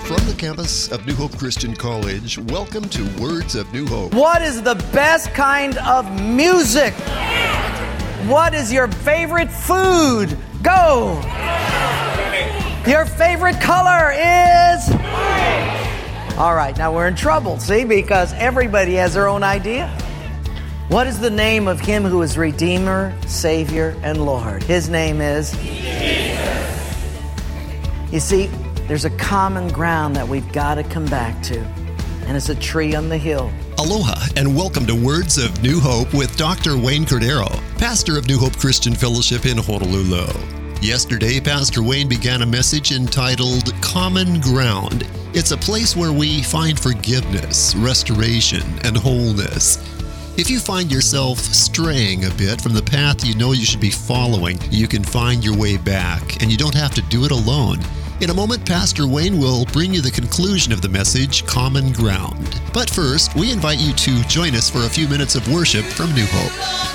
From the campus of New Hope Christian College, welcome to Words of New Hope. What is the best kind of music? What is your favorite food? Go! Your favorite color is? All right, now we're in trouble, see, because everybody has their own idea. What is the name of Him who is Redeemer, Savior, and Lord? His name is? Jesus. You see, there's a common ground that we've got to come back to, and it's a tree on the hill. Aloha, and welcome to Words of New Hope with Dr. Wayne Cordero, pastor of New Hope Christian Fellowship in Honolulu. Yesterday, Pastor Wayne began a message entitled Common Ground. It's a place where we find forgiveness, restoration, and wholeness. If you find yourself straying a bit from the path you know you should be following, you can find your way back, and you don't have to do it alone. In a moment, Pastor Wayne will bring you the conclusion of the message, Common Ground. But first, we invite you to join us for a few minutes of worship from New Hope.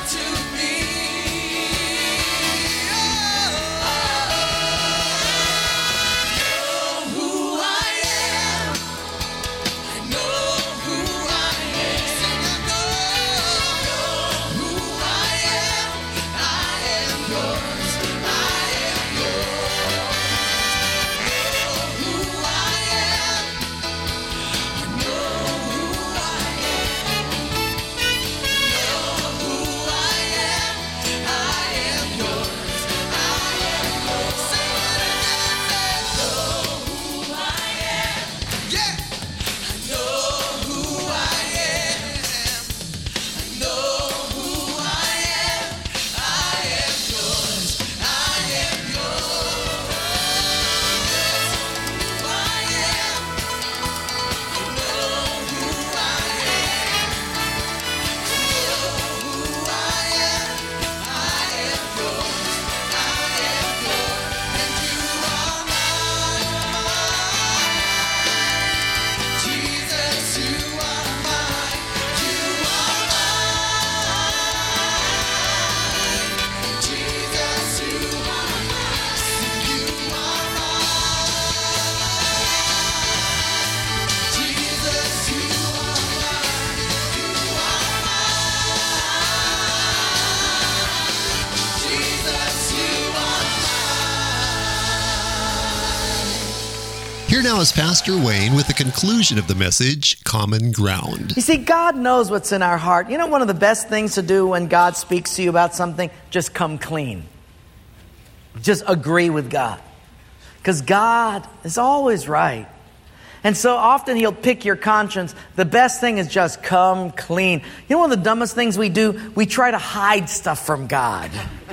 Here now is Pastor Wayne with the conclusion of the message, Common Ground. You see, God knows what's in our heart. You know, one of the best things to do when God speaks to you about something, just come clean. Just agree with God. Because God is always right. And so often He'll pick your conscience. The best thing is just come clean. You know, one of the dumbest things we do, we try to hide stuff from God.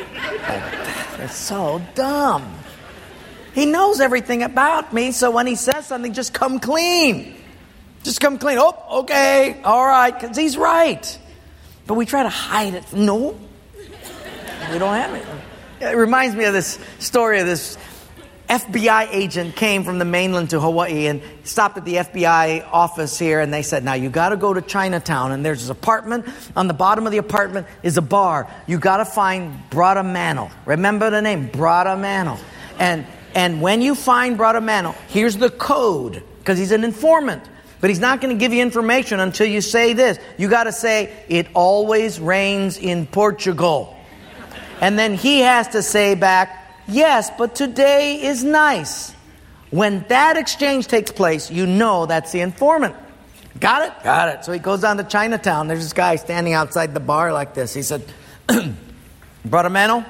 It's so dumb. He knows everything about me, so when He says something, just come clean. Just come clean. Oh, okay, all right, because He's right. But we try to hide it. No, we don't have it. It reminds me of this story of this FBI agent came from the mainland to Hawaii and stopped at the FBI office here, and they said, now you got to go to Chinatown, and there's this apartment. On the bottom of the apartment is a bar. You got to find Brada Mano. Remember the name, Brada Mano. And when you find Brada Mano, here's the code, because he's an informant. But he's not going to give you information until you say this. You got to say, it always rains in Portugal. And then he has to say back, yes, but today is nice. When that exchange takes place, you know that's the informant. Got it? Got it. So he goes down to Chinatown. There's this guy standing outside the bar like this. He said, Brada Mano?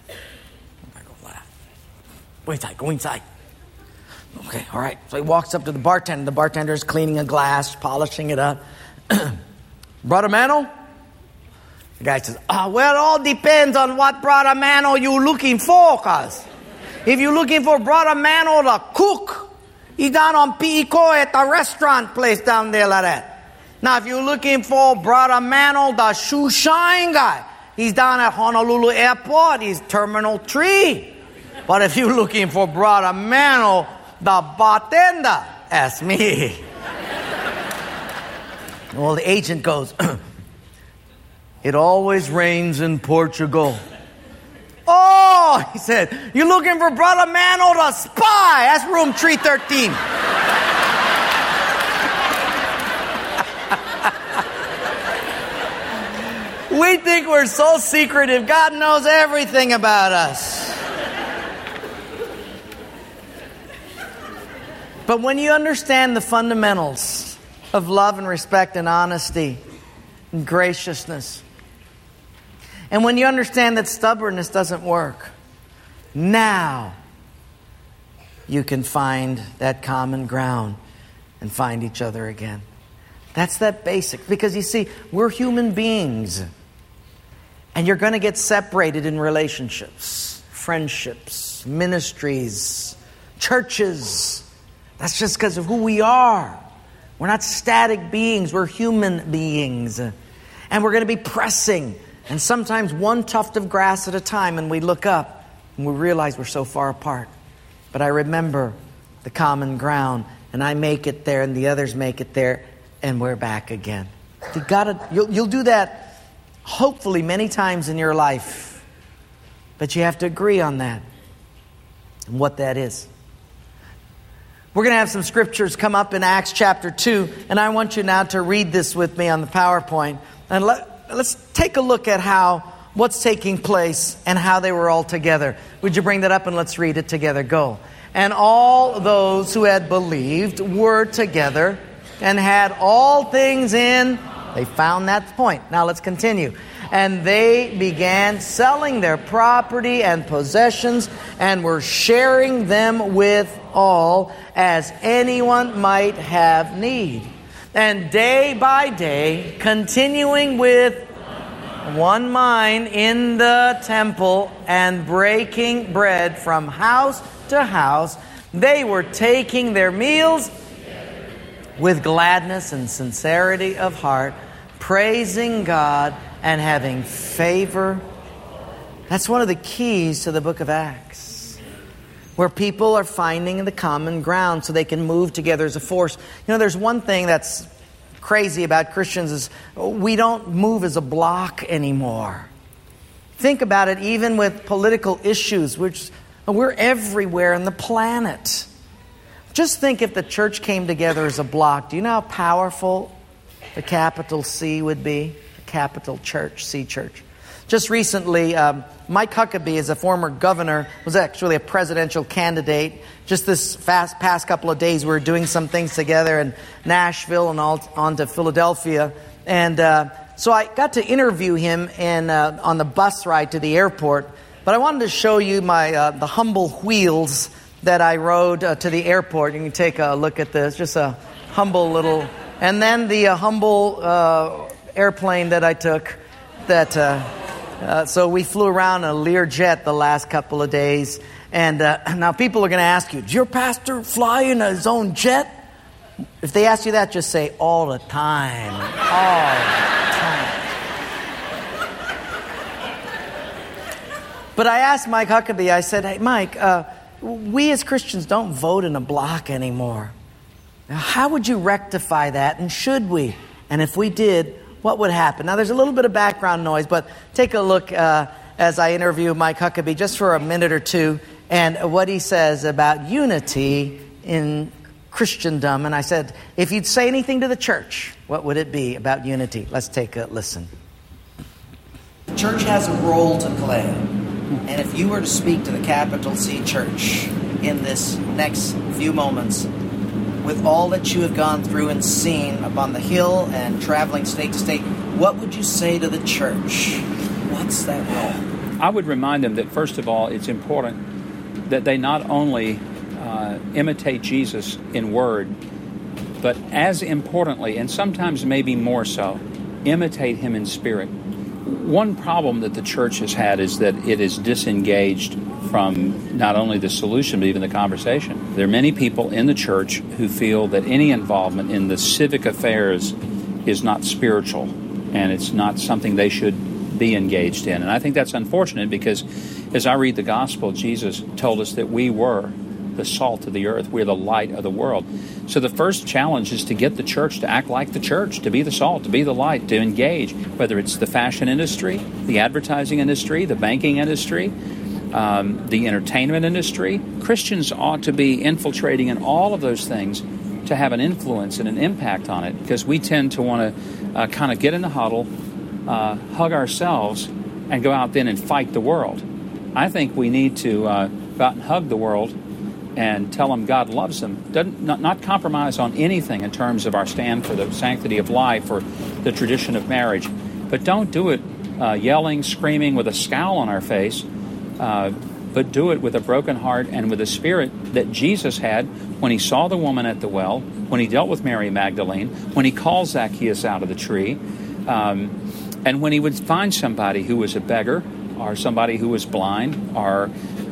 Go inside. Okay, all right. So he walks up to the bartender. The bartender is cleaning a glass, polishing it up. Brada Mano? The guy says, well, it all depends on what Brada Mano you're looking for, cuz. If you're looking for Brada Mano, the cook, he's down on Pi'ikoi at the restaurant place down there like that. Now, if you're looking for Brada Mano, the shoe shine guy, he's down at Honolulu Airport. He's Terminal 3. But if you're looking for Brada Mano, the bartender, that's me. Well, the agent goes, it always rains in Portugal. Oh, he said, you're looking for Brada Mano, the spy. That's room 313. We think we're so secretive. God knows everything about us. But when you understand the fundamentals of love and respect and honesty and graciousness, and when you understand that stubbornness doesn't work, now you can find that common ground and find each other again. That's that basic. Because you see, we're human beings. And you're going to get separated in relationships, friendships, ministries, churches. That's just because of who we are. We're not static beings. We're human beings. And we're going to be pressing. And sometimes one tuft of grass at a time, and we look up and we realize we're so far apart. But I remember the common ground, and I make it there, and the others make it there, and we're back again. You'll do that hopefully many times in your life. But you have to agree on that and what that is. We're going to have some scriptures come up in Acts chapter 2, and I want you now to read this with me on the PowerPoint. And let's take a look at what's taking place and how they were all together. Would you bring that up and let's read it together? Go. And all those who had believed were together and had all things in. They found that point. Now let's continue. And they began selling their property and possessions and were sharing them with all as anyone might have need. And day by day, continuing with one mind in the temple and breaking bread from house to house, they were taking their meals with gladness and sincerity of heart, praising God and having favor. That's one of the keys to the book of Acts, where people are finding the common ground so they can move together as a force. You know, there's one thing that's crazy about Christians is we don't move as a block anymore. Think about it, even with political issues, which we're everywhere on the planet. Just think if the church came together as a block. Do you know how powerful the capital C would be? The capital church, C church. Just recently, Mike Huckabee, as a former governor, was actually a presidential candidate. Just this past couple of days, we were doing some things together in Nashville and on to Philadelphia. And so I got to interview him on the bus ride to the airport. But I wanted to show you the humble wheels that I rode to the airport. You can take a look at this. Just a humble little... And then the humble airplane that I took so we flew around a Learjet the last couple of days. And now people are going to ask you, did your pastor fly in his own jet? If they ask you that, just say, all the time. All the time. But I asked Mike Huckabee, I said, hey, Mike, we as Christians don't vote in a block anymore. Now, how would you rectify that? And should we? And if we did, what would happen? Now, there's a little bit of background noise, but take a look as I interview Mike Huckabee just for a minute or two and what he says about unity in Christendom. And I said, if you'd say anything to the church, what would it be about unity? Let's take a listen. The church has a role to play. And if you were to speak to the capital C church in this next few moments, with all that you have gone through and seen up on the Hill and traveling state to state, what would you say to the church? What's that role? I would remind them that, first of all, it's important that they not only imitate Jesus in word, but as importantly, and sometimes maybe more so, imitate him in spirit. One problem that the church has had is that it is disengaged from not only the solution, but even the conversation. There are many people in the church who feel that any involvement in the civic affairs is not spiritual, and it's not something they should be engaged in. And I think that's unfortunate because as I read the gospel, Jesus told us that we were the salt of the earth. We're the light of the world. So the first challenge is to get the church to act like the church, to be the salt, to be the light, to engage, whether it's the fashion industry, the advertising industry, the banking industry, the entertainment industry. Christians ought to be infiltrating in all of those things to have an influence and an impact on it, because we tend to want to kind of get in the huddle, hug ourselves and go out then and fight the world. I think we need to go out and hug the world and tell them God loves them. Not compromise on anything in terms of our stand for the sanctity of life or the tradition of marriage. But don't do it yelling, screaming with a scowl on our face, but do it with a broken heart and with a spirit that Jesus had when he saw the woman at the well, when he dealt with Mary Magdalene, when he called Zacchaeus out of the tree, and when he would find somebody who was a beggar or somebody who was blind or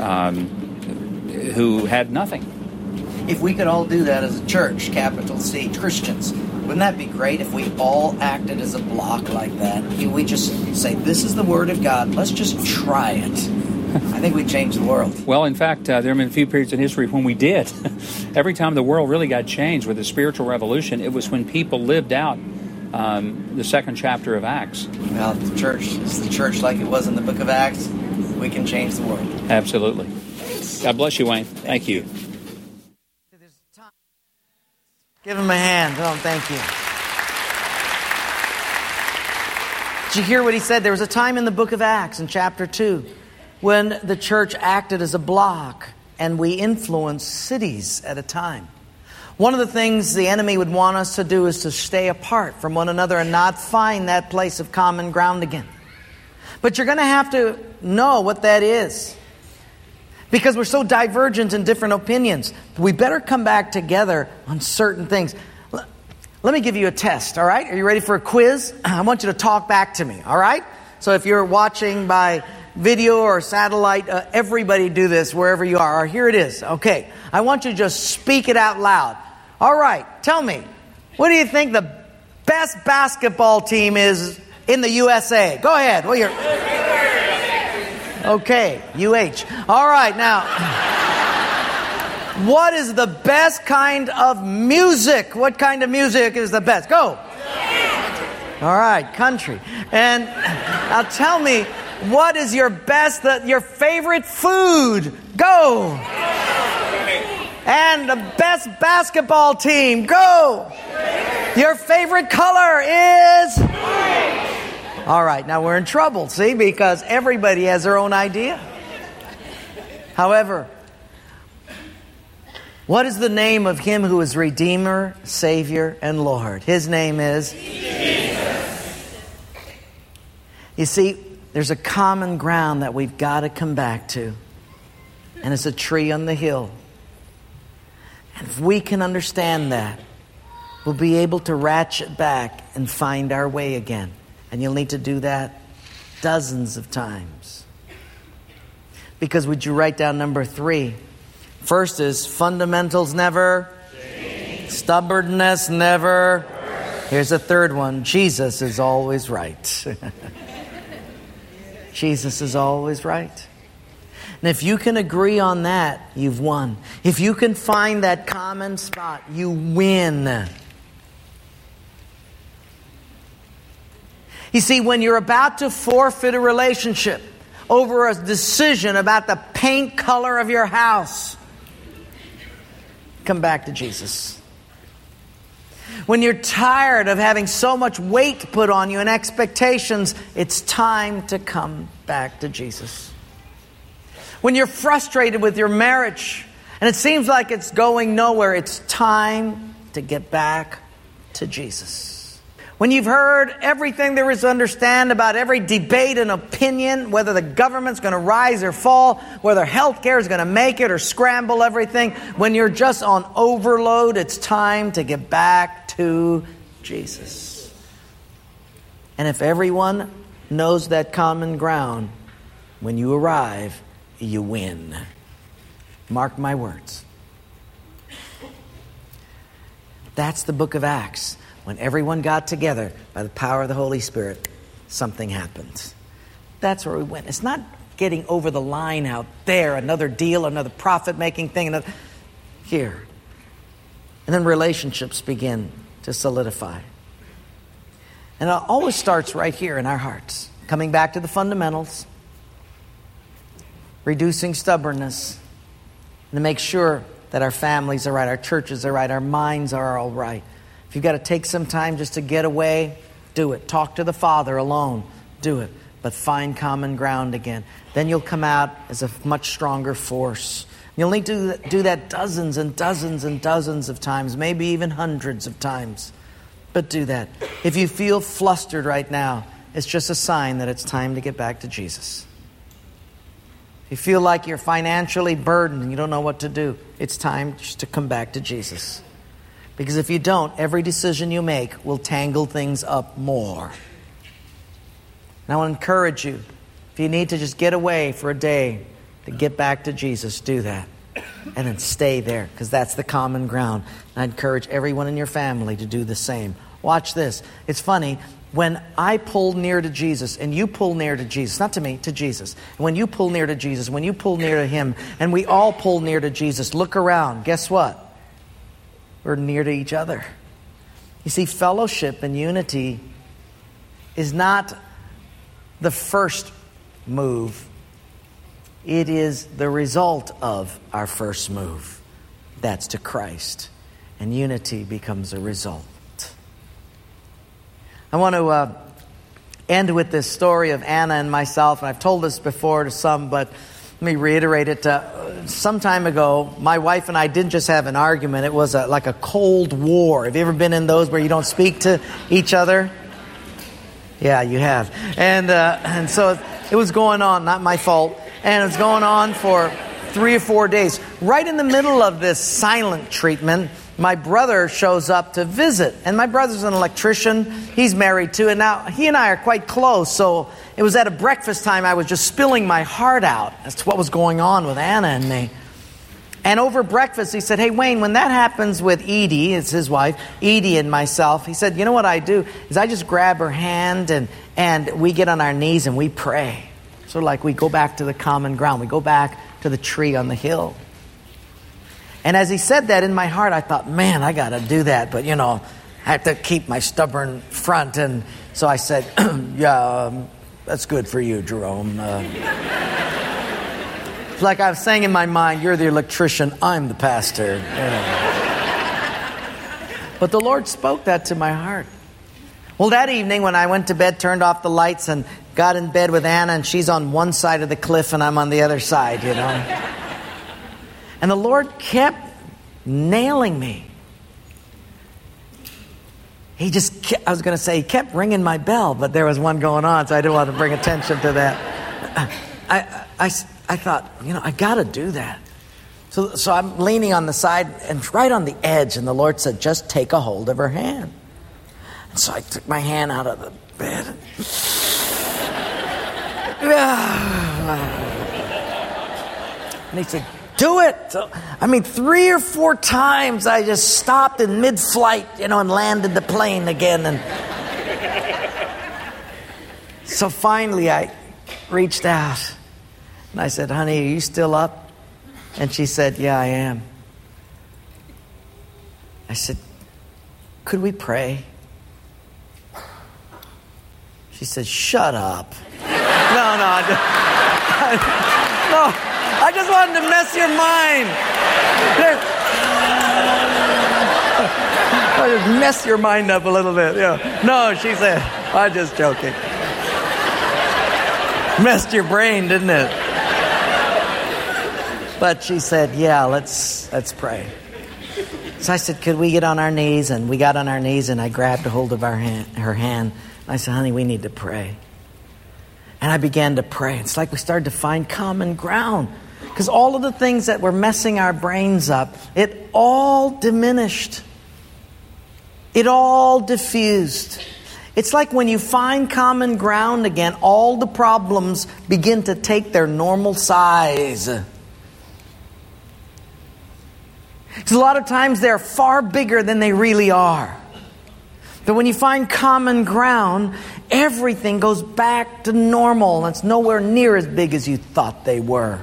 who had nothing. If we could all do that as a church, capital C, Christians, wouldn't that be great if we all acted as a block like that? We just say, this is the Word of God, let's just try it. I think we'd change the world. Well, in fact, there have been a few periods in history when we did. Every time the world really got changed with the spiritual revolution, it was when people lived out the second chapter of Acts. Well, the church is the church like it was in the book of Acts. We can change the world. Absolutely. God bless you, Wayne. Thank you. Give him a hand. Oh, thank you. Did you hear what he said? There was a time in the book of Acts in chapter 2 when the church acted as a block and we influenced cities at a time. One of the things the enemy would want us to do is to stay apart from one another and not find that place of common ground again. But you're going to have to know what that is. Because we're so divergent in different opinions. We better come back together on certain things. Let me give you a test, all right? Are you ready for a quiz? I want you to talk back to me, all right? So if you're watching by video or satellite, everybody do this wherever you are. Here it is. Okay. I want you to just speak it out loud. All right. Tell me, what do you think the best basketball team is in the USA? Go ahead. Well, you're... Okay, UH. All right, now, what is the best kind of music? What kind of music is the best? Go. All right, country. And now tell me, what is your your favorite food? Go. And the best basketball team? Go. Your favorite color is? All right, now we're in trouble, see, because everybody has their own idea. However, what is the name of Him who is Redeemer, Savior, and Lord? His name is Jesus. You see, there's a common ground that we've got to come back to, and it's a tree on the hill. And if we can understand that, we'll be able to ratchet back and find our way again. And you'll need to do that dozens of times. Because would you write down number 3? First is fundamentals never. Stubbornness never. Here's a third one. Jesus is always right. Jesus is always right. And if you can agree on that, you've won. If you can find that common spot, you win. You see, when you're about to forfeit a relationship over a decision about the paint color of your house, come back to Jesus. When you're tired of having so much weight put on you and expectations, it's time to come back to Jesus. When you're frustrated with your marriage and it seems like it's going nowhere, it's time to get back to Jesus. When you've heard everything there is to understand about every debate and opinion, whether the government's going to rise or fall, whether healthcare is going to make it or scramble everything, when you're just on overload, it's time to get back to Jesus. And if everyone knows that common ground, when you arrive, you win. Mark my words. That's the book of Acts. When everyone got together by the power of the Holy Spirit, something happened. That's where we went. It's not getting over the line out there, another deal, another profit-making thing, another here. And then relationships begin to solidify. And it always starts right here in our hearts. Coming back to the fundamentals, reducing stubbornness, and to make sure that our families are right, our churches are right, our minds are all right. If you've got to take some time just to get away, Do it. Talk to the Father alone. Do it. But find common ground again. Then you'll come out as a much stronger force. You'll need to do that dozens and dozens and dozens of times, maybe even hundreds of times. But do that. If you feel flustered right now, it's just a sign that it's time to get back to Jesus. If you feel like you're financially burdened and you don't know what to do, it's time just to come back to Jesus. Because if you don't, every decision you make will tangle things up more. And I want to encourage you, if you need to just get away for a day to get back to Jesus, do that. And then stay there, because that's the common ground. And I encourage everyone in your family to do the same. Watch this. It's funny, when I pull near to Jesus and you pull near to Jesus, not to me, to Jesus. And when you pull near to Jesus, when you pull near to Him, and we all pull near to Jesus, look around. Guess what? We're near to each other. You see, fellowship and unity is not the first move. It is the result of our first move. That's to Christ. And unity becomes a result. I want to end with this story of Anna and myself. And I've told this before to some, but let me reiterate it. Some time ago, my wife and I didn't just have an argument. It was like a Cold War. Have you ever been in those where you don't speak to each other? Yeah, you have. And so it was going on, not my fault. And it was going on for 3 or 4 days. Right in the middle of this silent treatment, my brother shows up to visit. And my brother's an electrician. He's married too. And now he and I are quite close. So it was at a breakfast time. I was just spilling my heart out as to what was going on with Anna and me. And over breakfast, he said, "Hey, Wayne, when that happens with Edie," it's his wife, Edie and myself, he said, "You know what I do is I just grab her hand and we get on our knees and we pray." So like we go back to the common ground. We go back to the tree on the hill. And as he said that, in my heart, I thought, man, I got to do that. But, I have to keep my stubborn front. And so I said, that's good for you, Jerome. It's like I was saying in my mind, you're the electrician, I'm the pastor. But the Lord spoke that to my heart. Well, that evening when I went to bed, turned off the lights and got in bed with Anna, and she's on one side of the cliff and I'm on the other side, And the Lord kept nailing me. He kept ringing my bell, but there was one going on, so I didn't want to bring attention to that. I thought, I got to do that. So I'm leaning on the side and right on the edge, and the Lord said, just take a hold of her hand. And so I took my hand out of the bed. And He said, do it. So, 3 or 4 times I just stopped in mid-flight, and landed the plane again. And so finally I reached out and I said, "Honey, are you still up?" And she said, "Yeah, I am." I said, "Could we pray?" She said, "Shut up." No, I just wanted to mess your mind. I just mess your mind up a little bit. No, she said, I'm just joking. Messed your brain, didn't it? But she said, yeah, let's pray. So I said, could we get on our knees? And we got on our knees, and I grabbed a hold of her hand. And I said, honey, we need to pray. And I began to pray. It's like we started to find common ground. Because all of the things that were messing our brains up, it all diminished. It all diffused. It's like when you find common ground again, all the problems begin to take their normal size. Because a lot of times they're far bigger than they really are. But when you find common ground, everything goes back to normal. And it's nowhere near as big as you thought they were.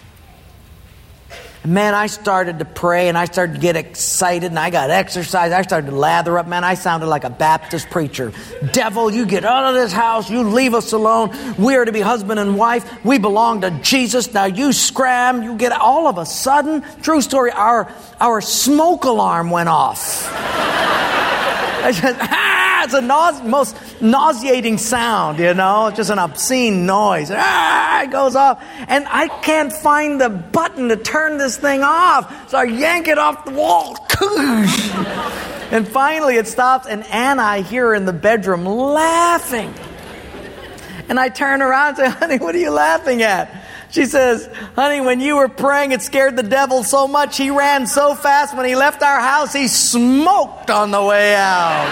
Man, I started to pray and I started to get excited and I got exercise. I started to lather up. Man, I sounded like a Baptist preacher. Devil, you get out of this house. You leave us alone. We are to be husband and wife. We belong to Jesus. Now you scram. You get all of a sudden. True story. Our smoke alarm went off. I said, It's a most nauseating sound, you know, just an obscene noise. It goes off. And I can't find the button to turn this thing off. So I yank it off the wall. And finally it stops, and Anna, I hear her in the bedroom laughing. And I turn around and say, honey, what are you laughing at? She says, honey, when you were praying, it scared the devil so much, he ran so fast when he left our house, he smoked on the way out.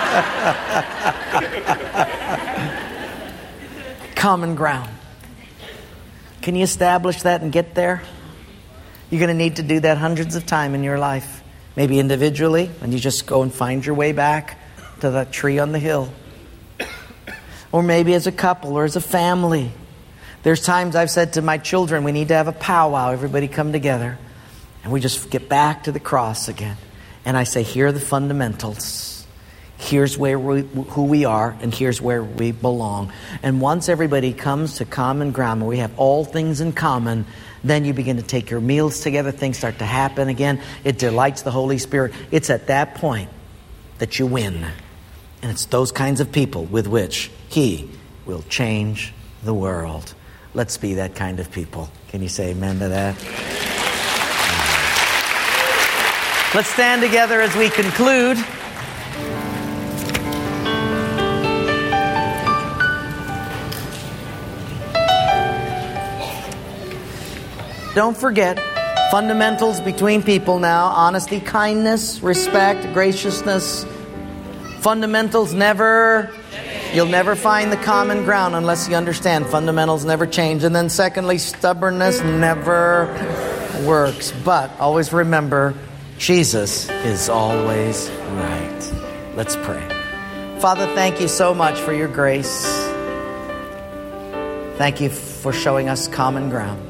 Common ground. Can you establish that and get there? You're going to need to do that hundreds of times in your life. Maybe individually, and you just go and find your way back to that tree on the hill. Or maybe as a couple or as a family. There's times I've said to my children, we need to have a powwow, everybody come together, and we just get back to the cross again. And I say, here are the fundamentals. Here's who we are, and here's where we belong. And once everybody comes to common ground, where we have all things in common, then you begin to take your meals together, things start to happen again. It delights the Holy Spirit. It's at that point that you win. And it's those kinds of people with which He will change the world. Let's be that kind of people. Can you say amen to that? Let's stand together as we conclude. Don't forget, fundamentals between people now: honesty, kindness, respect, graciousness. Fundamentals you'll never find the common ground unless you understand fundamentals never change. And then secondly, stubbornness never works. But always remember, Jesus is always right. Let's pray. Father, thank you so much for your grace. Thank you for showing us common ground.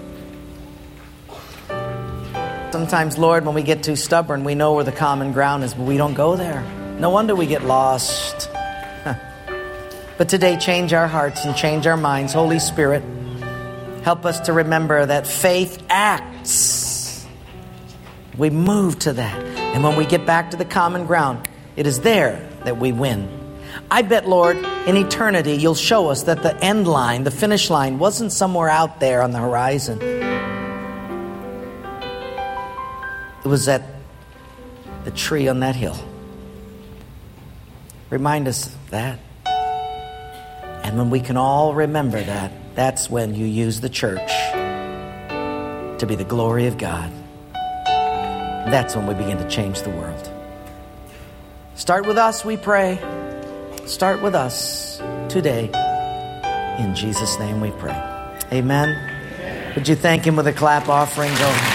Sometimes, Lord, when we get too stubborn, we know where the common ground is, but we don't go there. No wonder we get lost. But today, change our hearts and change our minds. Holy Spirit, help us to remember that faith acts. We move to that. And when we get back to the common ground, it is there that we win. I bet, Lord, in eternity, you'll show us that the end line, the finish line, wasn't somewhere out there on the horizon. It was at the tree on that hill. Remind us of that. And when we can all remember that, that's when you use the church to be the glory of God. That's when we begin to change the world. Start with us, we pray. Start with us today. In Jesus' name we pray. Amen. Would you thank Him with a clap offering? Go ahead.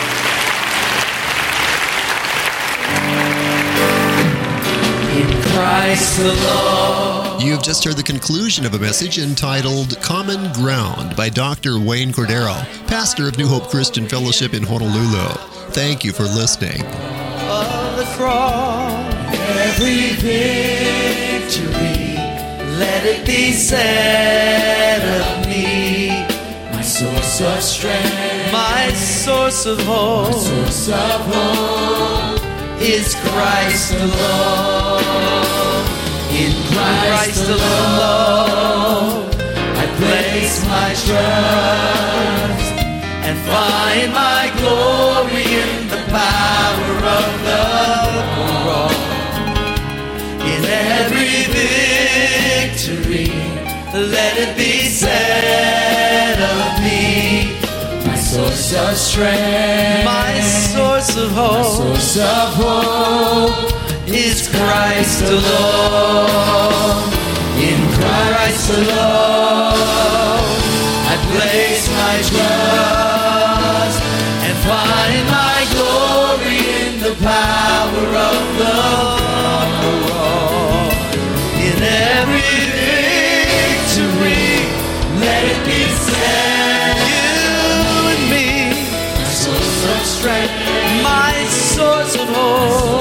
Christ the Lord. You've just heard the conclusion of a message entitled Common Ground by Dr. Wayne Cordero, pastor of New Hope Christian Fellowship in Honolulu. Thank you for listening. Of the cross, every victory, let it be said of me, my source of strength, my source of hope, my source of hope is Christ alone. In Christ alone, I place my trust and find my glory in the power of the cross. In every victory, let it be said of me, my source of strength, my source of hope, my source of hope is Christ alone. In Christ alone, I place my trust and find my glory in the power of the cross. In every victory, let it be said, you and me, my source of strength, my source of hope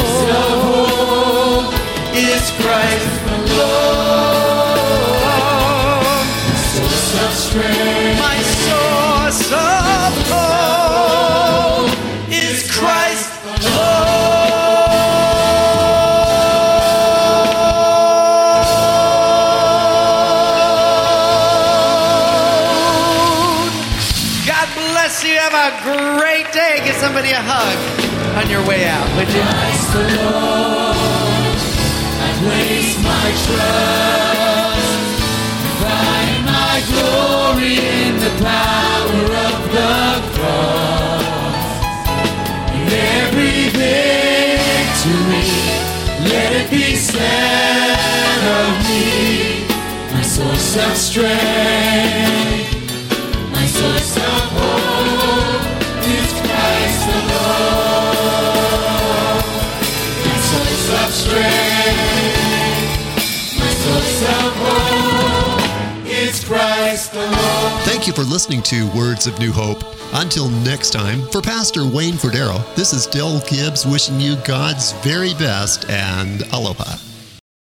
is Christ alone. a great day. Give somebody a hug on your way out, would you? Christ alone, I place my trust, find my glory in the power of the cross. In every victory, let it be said of me, my source of strength, my source of hope is Christ alone. My source of strength, my source of hope is Christ alone. Thank you for listening to Words of New Hope. Until next time, for Pastor Wayne Cordero, this is Del Gibbs wishing you God's very best and aloha.